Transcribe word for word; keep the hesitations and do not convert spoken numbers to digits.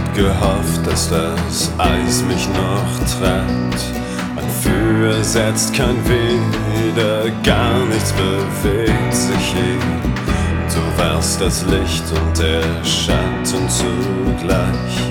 gehofft, dass das Eis mich noch trennt. Ein Für setzt kein Wider, gar nichts bewegt sich hier. Du warst das Licht und der Schatten zugleich.